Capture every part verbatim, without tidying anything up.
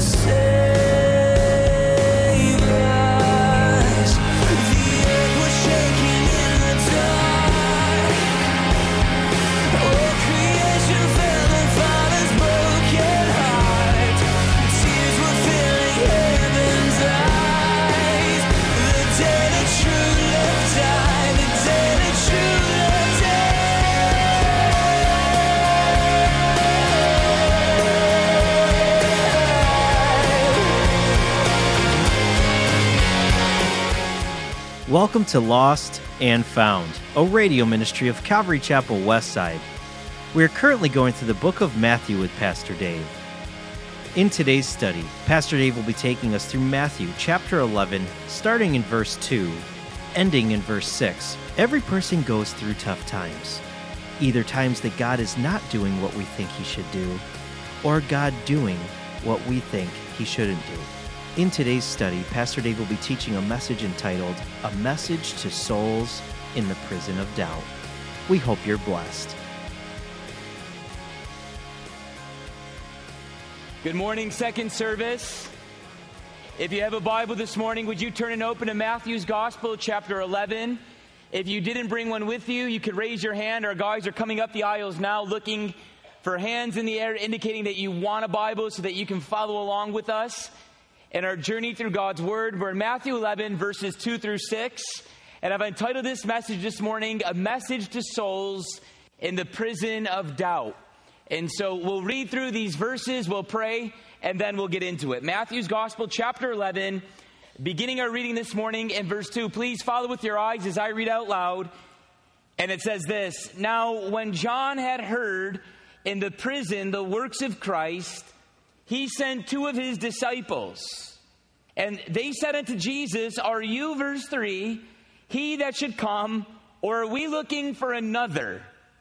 Welcome to Lost and Found, a radio ministry of Calvary Chapel Westside. We are currently going through the book of Matthew with Pastor Dave. In today's study, Pastor Dave will be taking us through Matthew chapter eleven, starting in verse two, ending in verse six. Every person goes through tough times, either times that God is not doing what we think he should do, or God doing what we think he shouldn't do. In today's study, Pastor Dave will be teaching a message entitled, A Message to Souls in the Prison of Doubt. We hope you're blessed. Good morning, second service. If you have a Bible this morning, would you turn and open to Matthew's Gospel, chapter eleven. If you didn't bring one with you, you could raise your hand. Our guys are coming up the aisles now looking for hands in the air, indicating that you want a Bible so that you can follow along with us in our journey through God's Word. We're in Matthew eleven, verses two through six. And I've entitled this message this morning, A Message to Souls in the Prison of Doubt. And so we'll read through these verses, we'll pray, and then we'll get into it. Matthew's Gospel, chapter eleven, beginning our reading this morning in verse two. Please follow with your eyes as I read out loud. And it says this, Now when John had heard in the prison the works of Christ, he sent two of his disciples, and they said unto Jesus, Are you, verse three, he that should come, or are we looking for another?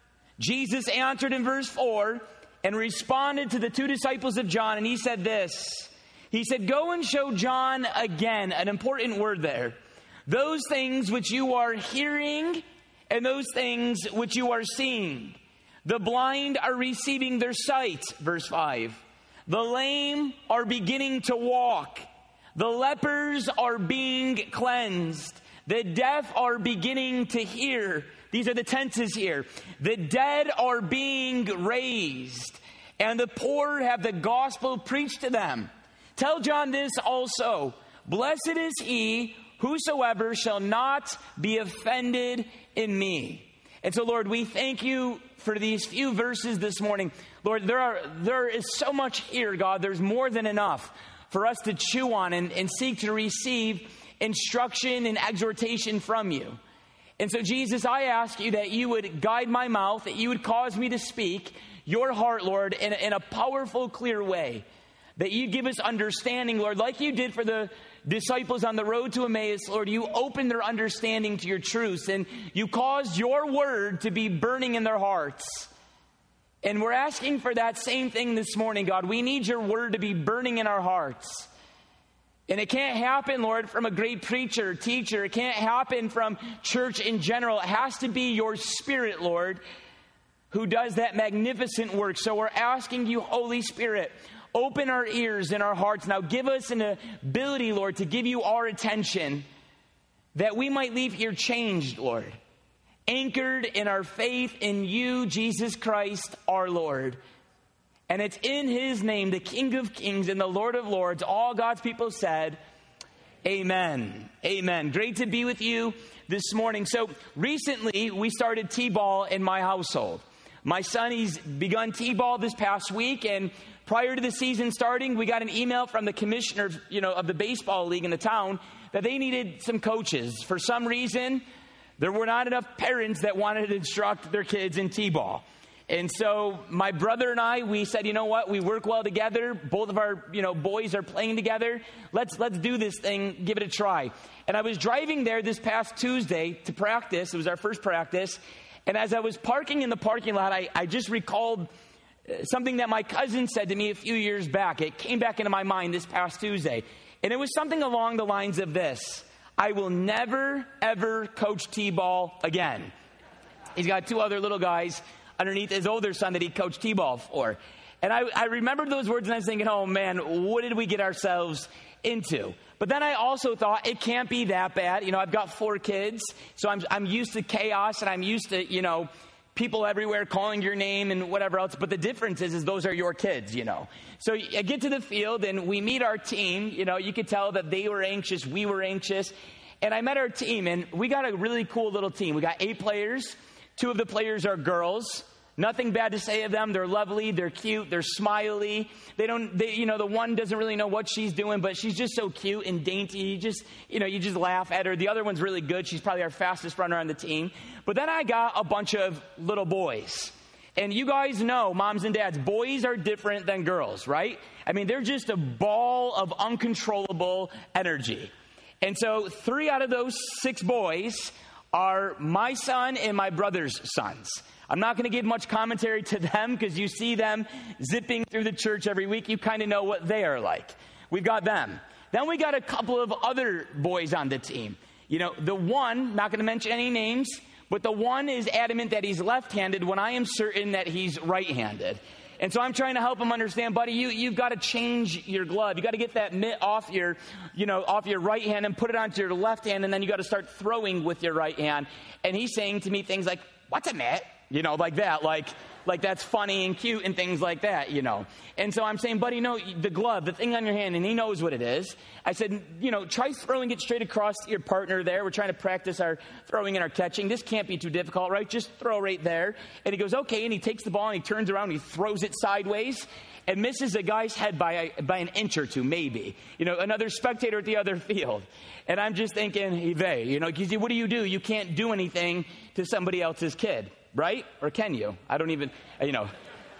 Jesus answered in verse four and responded to the two disciples of John, and he said this. He said, Go and show John again, an important word there, those things which you are hearing and those things which you are seeing. The blind are receiving their sight, verse five. The lame are beginning to walk. The lepers are being cleansed. The deaf are beginning to hear. These are the tenses here. The dead are being raised, and the poor have the gospel preached to them. Tell John this also. Blessed is he whosoever shall not be offended in me. And so, Lord, we thank you for these few verses this morning. Lord, there are there is so much here, God. There's more than enough for us to chew on and, and seek to receive instruction and exhortation from you. And so, Jesus, I ask you that you would guide my mouth, that you would cause me to speak your heart, Lord, in, in a powerful, clear way. That you give us understanding, Lord, like you did for the disciples on the road to Emmaus, Lord. You opened their understanding to your truths, and you caused your word to be burning in their hearts. And we're asking for that same thing this morning, God. We need your word to be burning in our hearts. And it can't happen, Lord, from a great preacher, teacher. It can't happen from church in general. It has to be your Spirit, Lord, who does that magnificent work. So we're asking you, Holy Spirit, open our ears and our hearts. Now give us an ability, Lord, to give you our attention, that we might leave here changed, Lord, anchored in our faith in you, Jesus Christ, our Lord. And it's in his name, the King of Kings and the Lord of Lords, all God's people said, amen. Amen. Great to be with you this morning. So recently we started T-ball in my household. My son, he's begun T-ball this past week, and prior to the season starting, we got an email from the commissioner, you know, of the baseball league in the town that they needed some coaches. For some reason, there were not enough parents that wanted to instruct their kids in T-ball. And so my brother and I, we said, you know what? We work well together. Both of our, you know, boys are playing together. Let's let's do this thing. Give it a try. And I was driving there this past Tuesday to practice. It was our first practice. And as I was parking in the parking lot, I, I just recalled something that my cousin said to me a few years back. It came back into my mind this past Tuesday. And it was something along the lines of this. I will never, ever coach T-ball again. He's got two other little guys underneath his older son that he coached T-ball for. And I, I remembered those words and I was thinking, oh man, what did we get ourselves into? But then I also thought it can't be that bad. You know, I've got four kids, so I'm I'm used to chaos and I'm used to, you know, people everywhere calling your name and whatever else. But the difference is, is those are your kids, you know. So I get to the field and we meet our team. You know, you could tell that they were anxious, we were anxious. And I met our team and we got a really cool little team. We got eight players. Two of the players are girls. Nothing bad to say of them. They're lovely. They're cute. They're smiley. They don't, they, you know, the one doesn't really know what she's doing, but she's just so cute and dainty. You just, you know, you just laugh at her. The other one's really good. She's probably our fastest runner on the team. But then I got a bunch of little boys. And you guys know, moms and dads, boys are different than girls, right? I mean, they're just a ball of uncontrollable energy. And so three out of those six boys are my son and my brother's sons. I'm not going to give much commentary to them because you see them zipping through the church every week. You kind of know what they are like. We've got them. Then we got a couple of other boys on the team. You know, the one, not going to mention any names, but the one is adamant that he's left-handed when I am certain that he's right-handed. And so I'm trying to help him understand, buddy, you, you've got to change your glove. You got to get that mitt off your, you know, off your right hand and put it onto your left hand, and then you got to start throwing with your right hand. And he's saying to me things like, what's a mitt? You know, like that, like, like that's funny and cute and things like that, you know. And so I'm saying, buddy, no, the glove, the thing on your hand, and he knows what it is. I said, you know, try throwing it straight across to your partner there. We're trying to practice our throwing and our catching. This can't be too difficult, right? Just throw right there. And he goes, okay, and he takes the ball and he turns around and he throws it sideways and misses a guy's head by a, by an inch or two, maybe. You know, another spectator at the other field. And I'm just thinking, hey, you know, what do you do? You can't do anything to somebody else's kid. Right? Or can you? I don't even, you know.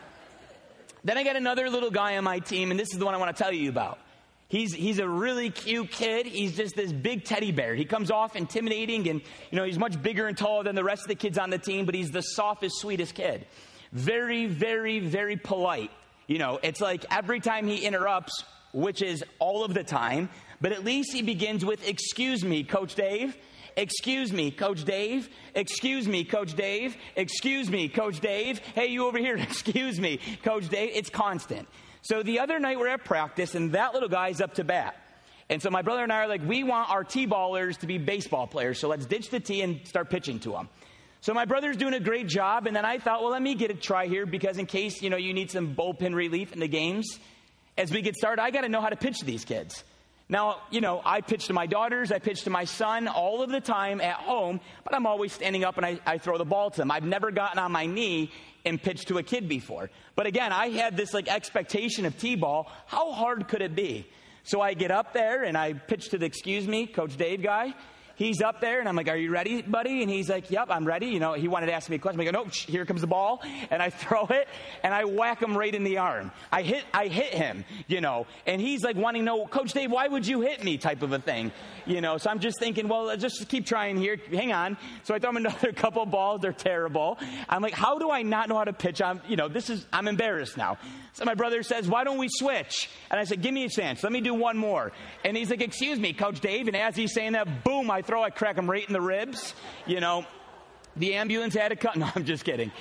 Then I got another little guy on my team, and this is the one I want to tell you about. He's he's a really cute kid. He's just this big teddy bear. He comes off intimidating, and, you know, he's much bigger and taller than the rest of the kids on the team, but he's the softest, sweetest kid. Very, very, very polite. You know, it's like every time he interrupts, which is all of the time, but at least he begins with, excuse me, Coach Dave. Excuse me, Coach Dave. Excuse me, Coach Dave. Excuse me, Coach Dave. Hey, you over here. Excuse me, Coach Dave. It's constant. So the other night we're at practice, and that little guy's up to bat. And so my brother and I are like, we want our T-ballers to be baseball players, so let's ditch the tee and start pitching to them. So my brother's doing a great job, and then I thought, well, let me get a try here, because in case, you know, you need some bullpen relief in the games, as we get started, I got to know how to pitch to these kids. Now, you know, I pitch to my daughters, I pitch to my son all of the time at home, but I'm always standing up and I, I throw the ball to them. I've never gotten on my knee and pitched to a kid before. But again, I had this like expectation of T-ball. How hard could it be? So I get up there and I pitch to the, excuse me, Coach Dave guy. He's up there, and I'm like, are you ready, buddy? And he's like, yep, I'm ready. You know, he wanted to ask me a question. I go, no, here comes the ball. And I throw it, and I whack him right in the arm. I hit I hit him, you know. And he's like wanting to know, Coach Dave, why would you hit me type of a thing? You know, so I'm just thinking, well, let's just keep trying here. Hang on. So I throw him another couple balls. They're terrible. I'm like, how do I not know how to pitch? I'm, you know, this is, I'm embarrassed now. So my brother says, why don't we switch? And I said, give me a chance. Let me do one more. And he's like, excuse me, Coach Dave. And as he's saying that, boom, I throw, I crack him right in the ribs. You know, the ambulance had to come. No, I'm just kidding.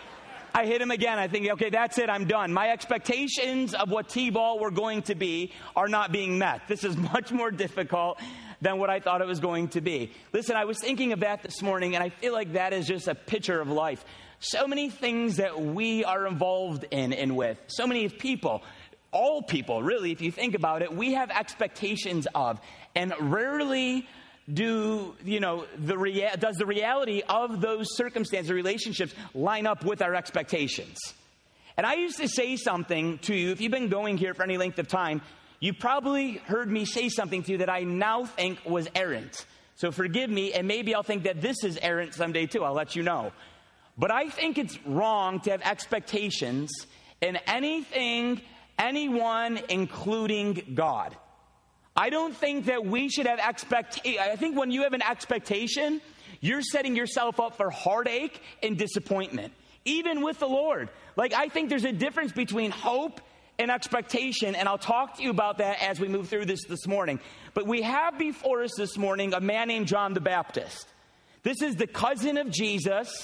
I hit him again. I think, okay, that's it. I'm done. My expectations of what T-ball were going to be are not being met. This is much more difficult than what I thought it was going to be. Listen, I was thinking of that this morning, and I feel like that is just a picture of life. So many things that we are involved in and with. So many people, all people, really, if you think about it, we have expectations of, and rarely do, you know, the rea- does the reality of those circumstances or relationships line up with our expectations. And I used to say something to you, if you've been going here for any length of time, you probably heard me say something to you that I now think was errant. So forgive me, and maybe I'll think that this is errant someday too. I'll let you know. But I think it's wrong to have expectations in anything, anyone, including God. I don't think that we should have expectations. I think when you have an expectation, you're setting yourself up for heartache and disappointment, even with the Lord. Like, I think there's a difference between hope and expectation, and I'll talk to you about that as we move through this this morning. But we have before us this morning a man named John the Baptist. This is the cousin of Jesus.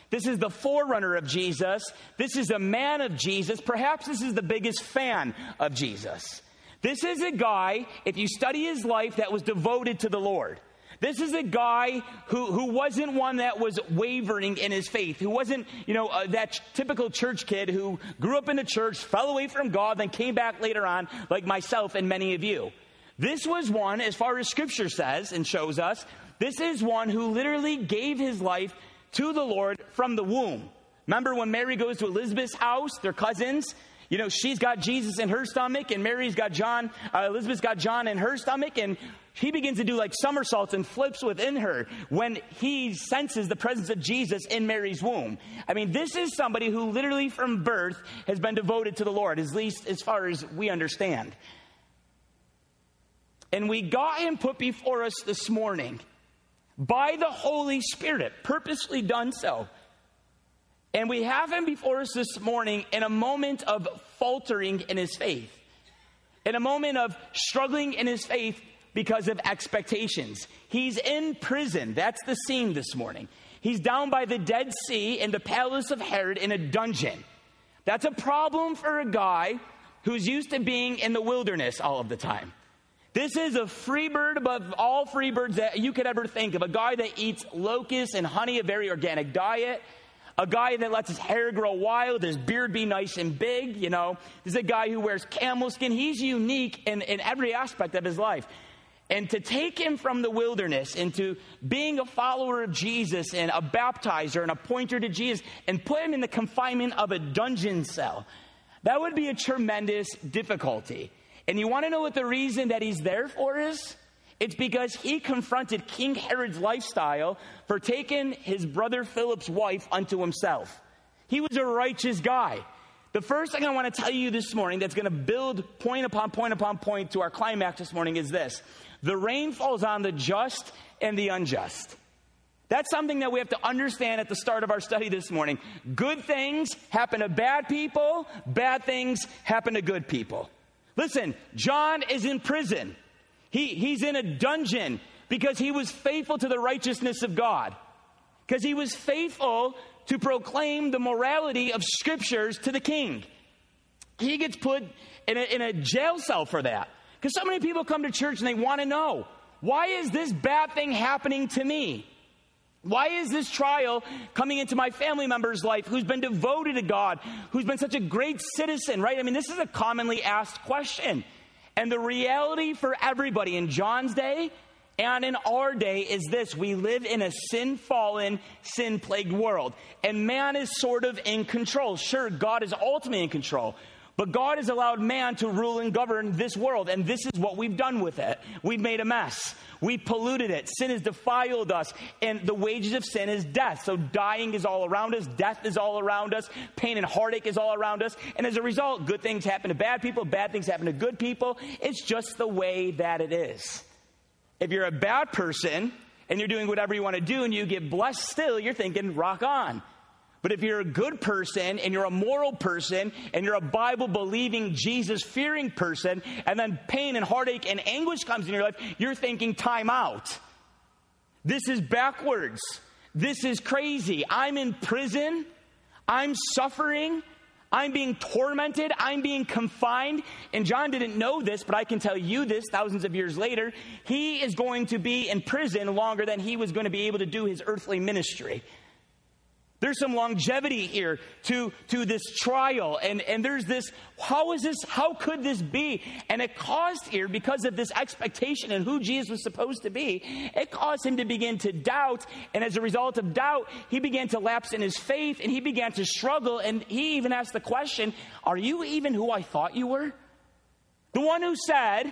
This is the forerunner of Jesus. This is a man of Jesus. Perhaps this is the biggest fan of Jesus. This is a guy, if you study his life, that was devoted to the Lord. This is a guy who, who wasn't one that was wavering in his faith, who wasn't, you know, uh, that ch- typical church kid who grew up in the church, fell away from God, then came back later on, like myself and many of you. This was one, as far as Scripture says and shows us, this is one who literally gave his life to the Lord from the womb. Remember when Mary goes to Elizabeth's house, they're cousins? You know, she's got Jesus in her stomach, and Mary's got John, uh, Elizabeth's got John in her stomach, and he begins to do like somersaults and flips within her when he senses the presence of Jesus in Mary's womb. I mean, this is somebody who literally from birth has been devoted to the Lord, at least as far as we understand. And we got him put before us this morning by the Holy Spirit, purposely done so. And we have him before us this morning in a moment of faltering in his faith, in a moment of struggling in his faith because of expectations. He's in prison. That's the scene this morning. He's down by the Dead Sea in the palace of Herod in a dungeon. That's a problem for a guy who's used to being in the wilderness all of the time. This is a free bird above all free birds that you could ever think of. A guy that eats locusts and honey, a very organic diet. A guy that lets his hair grow wild, his beard be nice and big, you know. This is a guy who wears camel skin. He's unique in, in every aspect of his life. And to take him from the wilderness into being a follower of Jesus and a baptizer and a pointer to Jesus and put him in the confinement of a dungeon cell, that would be a tremendous difficulty. And you want to know what the reason that he's there for is? It's because he confronted King Herod's lifestyle for taking his brother Philip's wife unto himself. He was a righteous guy. The first thing I want to tell you this morning that's going to build point upon point upon point to our climax this morning is this. The rain falls on the just and the unjust. That's something that we have to understand at the start of our study this morning. Good things happen to bad people. Bad things happen to good people. Listen, John is in prison. He, he's in a dungeon because he was faithful to the righteousness of God. Because he was faithful to proclaim the morality of scriptures to the king. He gets put in a, in a jail cell for that. Because so many people come to church and they want to know, why is this bad thing happening to me? Why is this trial coming into my family member's life who's been devoted to God, who's been such a great citizen, right? I mean, this is a commonly asked question. And the reality for everybody in John's day and in our day is this. We live in a sin-fallen, sin-plagued world. And man is sort of in control. Sure, God is ultimately in control. But God has allowed man to rule and govern this world. And this is what we've done with it. We've made a mess. We've polluted it. Sin has defiled us. And the wages of sin is death. So dying is all around us. Death is all around us. Pain and heartache is all around us. And as a result, good things happen to bad people. Bad things happen to good people. It's just the way that it is. If you're a bad person and you're doing whatever you want to do and you get blessed still, you're thinking, rock on. But if you're a good person and you're a moral person and you're a Bible-believing, Jesus-fearing person, and then pain and heartache and anguish comes in your life, you're thinking, time out. This is backwards. This is crazy. I'm in prison. I'm suffering. I'm being tormented. I'm being confined. And John didn't know this, but I can tell you this thousands of years later. He is going to be in prison longer than he was going to be able to do his earthly ministry. There's some longevity here to, to this trial. And, and there's this, how is this, how could this be? And it caused here, because of this expectation and who Jesus was supposed to be, it caused him to begin to doubt. And as a result of doubt, he began to lapse in his faith and he began to struggle. And he even asked the question, are you even who I thought you were? The one who said,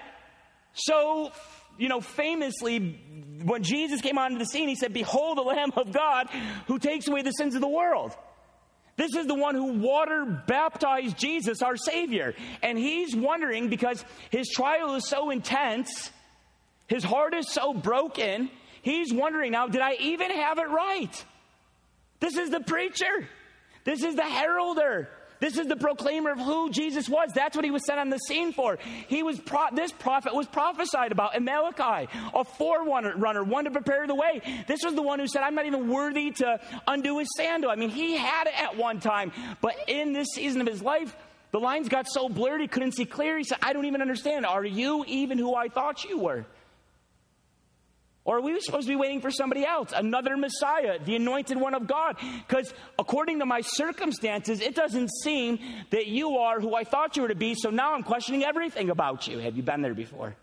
so, you know, famously, when Jesus came onto the scene, he said, behold the Lamb of God who takes away the sins of the world. This is the one who water baptized Jesus, our Savior. And he's wondering, because his trial is so intense, his heart is so broken, he's wondering now, did I even have it right? This is the preacher. This is the heralder. This is the proclaimer of who Jesus was. That's what he was sent on the scene for. He was pro- this prophet was prophesied about in Malachi, a forerunner, one to prepare the way. This was the one who said, I'm not even worthy to undo his sandal. I mean, he had it at one time, but in this season of his life, the lines got so blurred he couldn't see clear. He said, I don't even understand. Are you even who I thought you were? Or are we supposed to be waiting for somebody else, another Messiah, the anointed one of God? Because according to my circumstances, it doesn't seem that you are who I thought you were to be, so now I'm questioning everything about you. Have you been there before?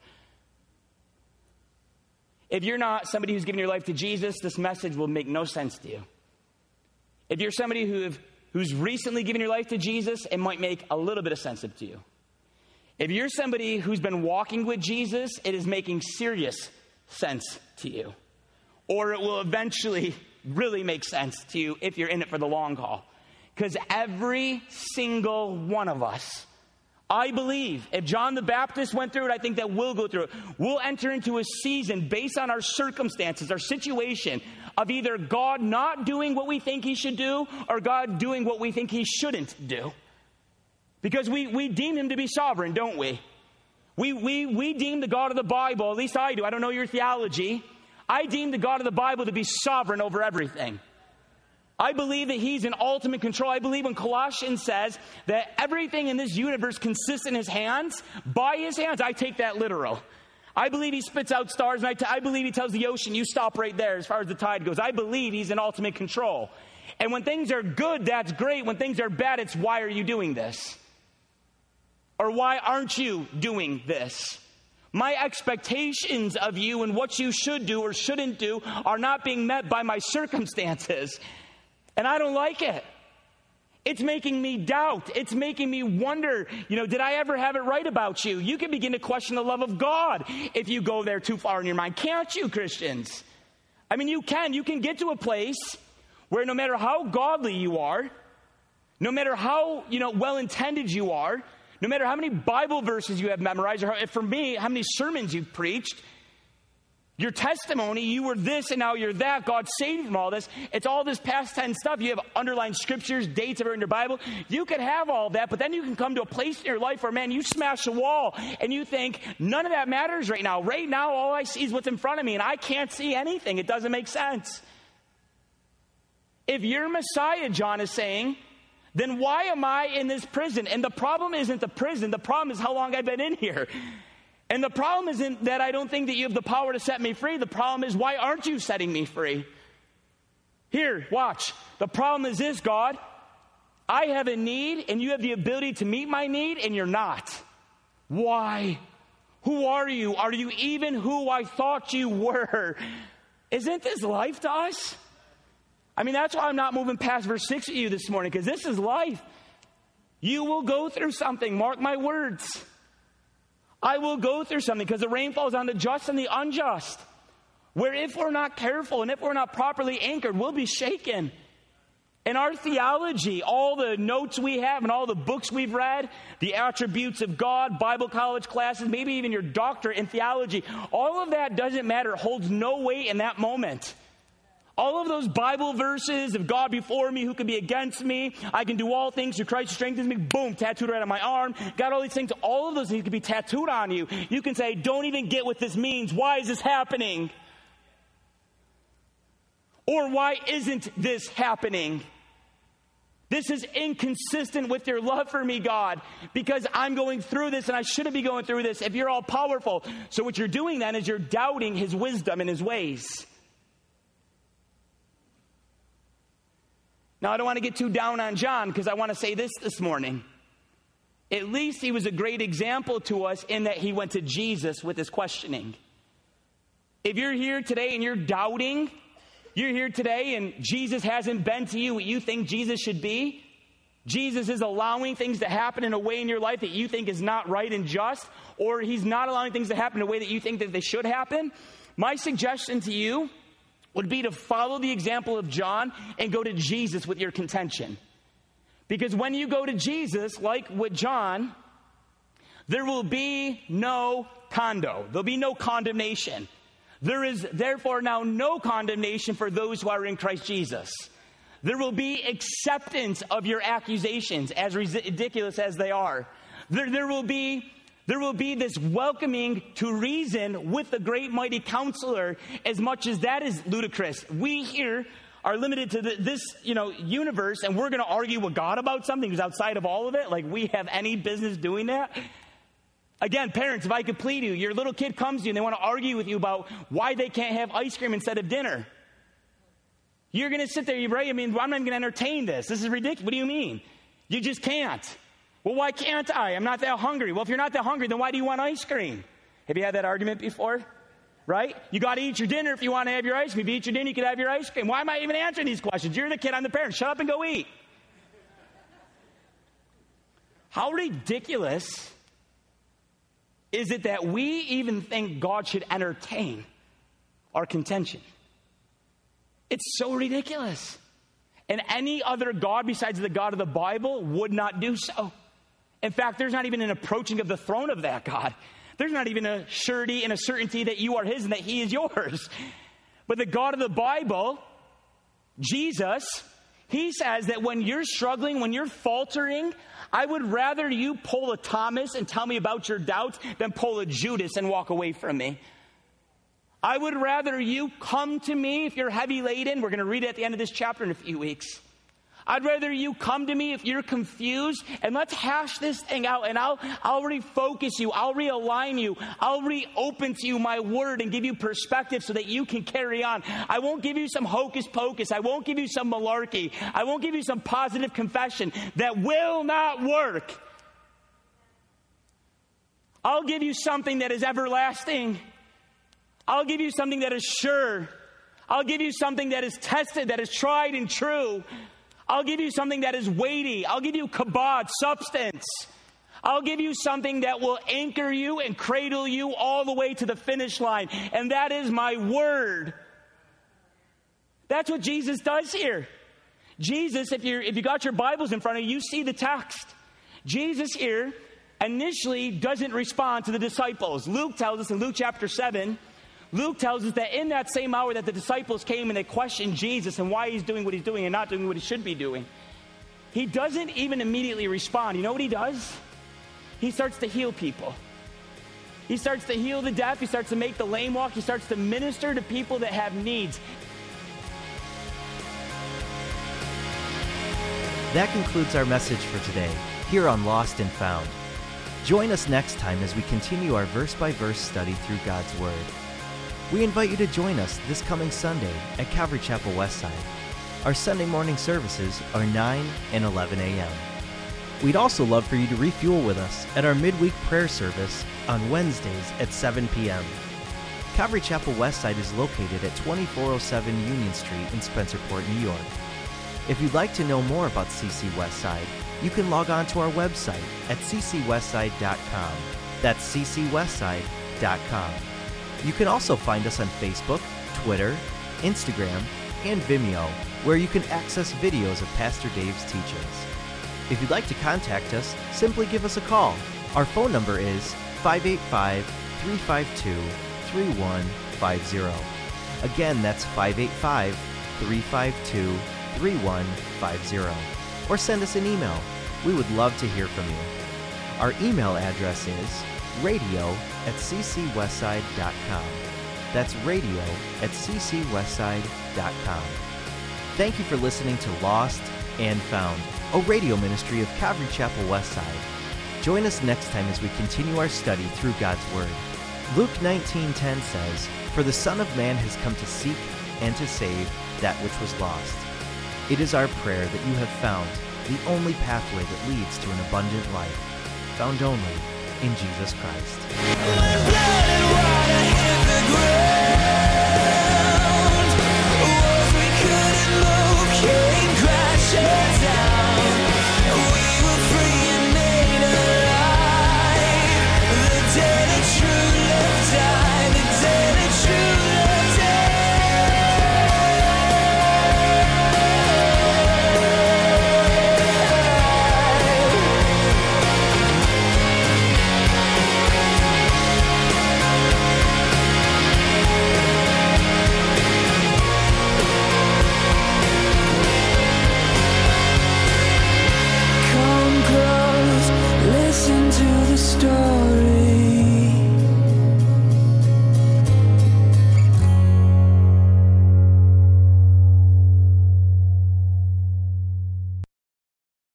If you're not somebody who's given your life to Jesus, this message will make no sense to you. If you're somebody who have, who's recently given your life to Jesus, it might make a little bit of sense to you. If you're somebody who's been walking with Jesus, it is making serious sense to you. Or it will eventually really make sense to you if you're in it for the long haul. Because every single one of us, I believe, if John the Baptist went through it, I think that we'll go through it. We'll enter into a season based on our circumstances, our situation, of either God not doing what we think he should do or God doing what we think he shouldn't do. Because we, we deem him to be sovereign, don't we? We, we, we deem the God of the Bible, at least I do, I don't know your theology, I deem the God of the Bible to be sovereign over everything. I believe that he's in ultimate control. I believe when Colossians says that everything in this universe consists in his hands, by his hands, I take that literal. I believe he spits out stars, and I, t- I believe he tells the ocean, you stop right there as far as the tide goes. I believe he's in ultimate control. And when things are good, that's great. When things are bad, it's why are you doing this? Or why aren't you doing this? My expectations of you and what you should do or shouldn't do are not being met by my circumstances. And I don't like it. It's making me doubt. It's making me wonder, you know, did I ever have it right about you? You can begin to question the love of God if you go there too far in your mind. Can't you, Christians? I mean, you can. You can get to a place where no matter how godly you are, no matter how, you know, well-intended you are, no matter how many Bible verses you have memorized, or how, for me, how many sermons you've preached, your testimony, you were this and now you're that, God saved you from all this, it's all this past tense stuff. You have underlined scriptures, dates that are in your Bible. You can have all that, but then you can come to a place in your life where, man, you smash a wall and you think, none of that matters right now. Right now, all I see is what's in front of me, and I can't see anything. It doesn't make sense. If you're Messiah, John is saying, then why am I in this prison? And the problem isn't the prison. The problem is how long I've been in here. And the problem isn't that I don't think that you have the power to set me free. The problem is, why aren't you setting me free? Here, watch. The problem is this, God. I have a need, and you have the ability to meet my need, and you're not. Why? Who are you? Are you even who I thought you were? Isn't this life to us? I mean, that's why I'm not moving past verse six with you this morning, because this is life. You will go through something. Mark my words. I will go through something, because the rain falls on the just and the unjust. Where if we're not careful and if we're not properly anchored, we'll be shaken. And our theology, all the notes we have and all the books we've read, the attributes of God, Bible college classes, maybe even your doctorate in theology, all of that doesn't matter, holds no weight in that moment. All of those Bible verses of God before me, who can be against me, I can do all things through Christ who strengthens me, boom, tattooed right on my arm. Got all these things, all of those things can be tattooed on you. You can say, don't even get what this means. Why is this happening? Or why isn't this happening? This is inconsistent with your love for me, God, because I'm going through this and I shouldn't be going through this if you're all powerful. So what you're doing then is you're doubting his wisdom and his ways. Now, I don't want to get too down on John, because I want to say this this morning. At least he was a great example to us in that he went to Jesus with his questioning. If you're here today and you're doubting, you're here today and Jesus hasn't been to you what you think Jesus should be, Jesus is allowing things to happen in a way in your life that you think is not right and just, or he's not allowing things to happen in a way that you think that they should happen, my suggestion to you would be to follow the example of John and go to Jesus with your contention. Because when you go to Jesus, like with John, there will be no condo. There'll be no condemnation. There is therefore now no condemnation for those who are in Christ Jesus. There will be acceptance of your accusations, as ridiculous as they are. There, there will be, there will be this welcoming to reason with the great mighty counselor, as much as that is ludicrous. We here are limited to the, this, you know, universe, and we're going to argue with God about something who's outside of all of it. Like we have any business doing that. Again, parents, if I could plead you, your little kid comes to you and they want to argue with you about why they can't have ice cream instead of dinner. You're going to sit there, right? I mean, I'm not even going to entertain this. This is ridiculous. What do you mean? You just can't. Well, why can't I? I'm not that hungry. Well, if you're not that hungry, then why do you want ice cream? Have you had that argument before? Right? You got to eat your dinner if you want to have your ice cream. If you eat your dinner, you can have your ice cream. Why am I even answering these questions? You're the kid, I'm the parent. Shut up and go eat. How ridiculous is it that we even think God should entertain our contention? It's so ridiculous. And any other God besides the God of the Bible would not do so. In fact, there's not even an approaching of the throne of that God. There's not even a surety and a certainty that you are his and that he is yours. But the God of the Bible, Jesus, he says that when you're struggling, when you're faltering, I would rather you pull a Thomas and tell me about your doubts than pull a Judas and walk away from me. I would rather you come to me if you're heavy laden. We're going to read it at the end of this chapter in a few weeks. I'd rather you come to me if you're confused, and let's hash this thing out, and I'll, I'll refocus you. I'll realign you. I'll reopen to you my word and give you perspective so that you can carry on. I won't give you some hocus pocus. I won't give you some malarkey. I won't give you some positive confession that will not work. I'll give you something that is everlasting. I'll give you something that is sure. I'll give you something that is tested, that is tried and true. I'll give you something that is weighty. I'll give you kabod, substance. I'll give you something that will anchor you and cradle you all the way to the finish line. And that is my word. That's what Jesus does here. Jesus, if you're, if you got your Bibles in front of you, you see the text. Jesus here initially doesn't respond to the disciples. Luke tells us in Luke chapter seven, Luke tells us that in that same hour that the disciples came and they questioned Jesus and why he's doing what he's doing and not doing what he should be doing, he doesn't even immediately respond. You know what he does? He starts to heal people. He starts to heal the deaf. He starts to make the lame walk. He starts to minister to people that have needs. That concludes our message for today, here on Lost and Found. Join us next time as we continue our verse-by-verse study through God's Word. We invite you to join us this coming Sunday at Calvary Chapel Westside. Our Sunday morning services are nine and eleven a.m. We'd also love for you to refuel with us at our midweek prayer service on Wednesdays at seven p.m. Calvary Chapel Westside is located at twenty-four oh seven Union Street in Spencerport, New York. If you'd like to know more about C C Westside, you can log on to our website at c c westside dot com. That's c c westside dot com. You can also find us on Facebook, Twitter, Instagram, and Vimeo, where you can access videos of Pastor Dave's teachings. If you'd like to contact us, simply give us a call. Our phone number is five eight five, three five two, three one five zero. Again, that's five eight five, three five two, three one five zero. Or send us an email. We would love to hear from you. Our email address is radio at c c westside dot com. That's radio at c c westside dot com. Thank you for listening to Lost and Found, a radio ministry of Calvary Chapel Westside. Join us next time as we continue our study through God's Word. Luke nineteen ten says, "For the Son of Man has come to seek and to save that which was lost." It is our prayer that you have found the only pathway that leads to an abundant life, found only in Jesus Christ.